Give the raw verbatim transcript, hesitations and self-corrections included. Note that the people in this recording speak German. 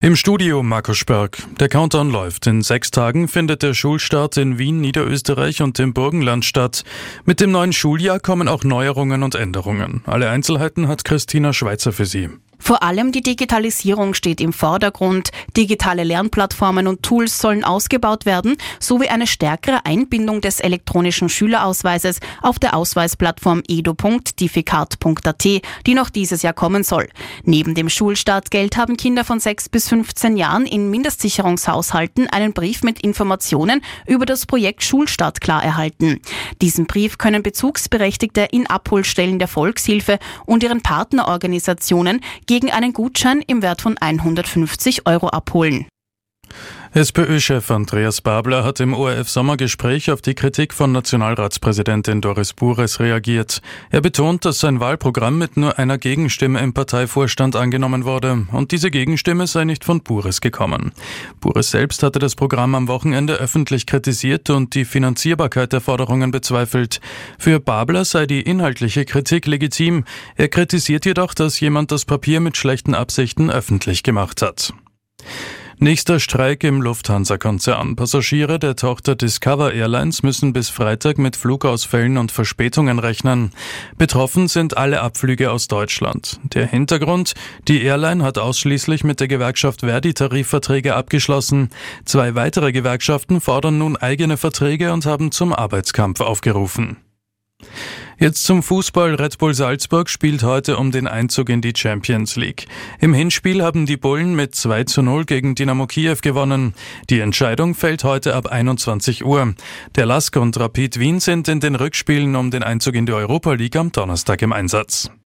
Im Studio Markus Sperg. Der Countdown läuft. In sechs Tagen findet der Schulstart in Wien, Niederösterreich und im Burgenland statt. Mit dem neuen Schuljahr kommen auch Neuerungen und Änderungen. Alle Einzelheiten hat Christina Schweizer für Sie. Vor allem die Digitalisierung steht im Vordergrund. Digitale Lernplattformen und Tools sollen ausgebaut werden, sowie eine stärkere Einbindung des elektronischen Schülerausweises auf der Ausweisplattform edu punkt difficart punkt at, die noch dieses Jahr kommen soll. Neben dem Schulstartgeld haben Kinder von sechs bis fünfzehn Jahren in Mindestsicherungshaushalten einen Brief mit Informationen über das Projekt Schulstart klar erhalten. Diesen Brief können Bezugsberechtigte in Abholstellen der Volkshilfe und ihren Partnerorganisationen gegen einen Gutschein im Wert von hundertfünfzig Euro abholen. SPÖ-Chef Andreas Babler hat im O R F-Sommergespräch auf die Kritik von Nationalratspräsidentin Doris Bures reagiert. Er betont, dass sein Wahlprogramm mit nur einer Gegenstimme im Parteivorstand angenommen wurde und diese Gegenstimme sei nicht von Bures gekommen. Bures selbst hatte das Programm am Wochenende öffentlich kritisiert und die Finanzierbarkeit der Forderungen bezweifelt. Für Babler sei die inhaltliche Kritik legitim. Er kritisiert jedoch, dass jemand das Papier mit schlechten Absichten öffentlich gemacht hat. Nächster Streik im Lufthansa-Konzern. Passagiere der Tochter Discover Airlines müssen bis Freitag mit Flugausfällen und Verspätungen rechnen. Betroffen sind alle Abflüge aus Deutschland. Der Hintergrund: Die Airline hat ausschließlich mit der Gewerkschaft Verdi Tarifverträge abgeschlossen. Zwei weitere Gewerkschaften fordern nun eigene Verträge und haben zum Arbeitskampf aufgerufen. Jetzt zum Fußball. Red Bull Salzburg spielt heute um den Einzug in die Champions League. Im Hinspiel haben die Bullen mit zwei zu null gegen Dynamo Kiew gewonnen. Die Entscheidung fällt heute ab einundzwanzig Uhr. Der Lask und Rapid Wien sind in den Rückspielen um den Einzug in die Europa League am Donnerstag im Einsatz.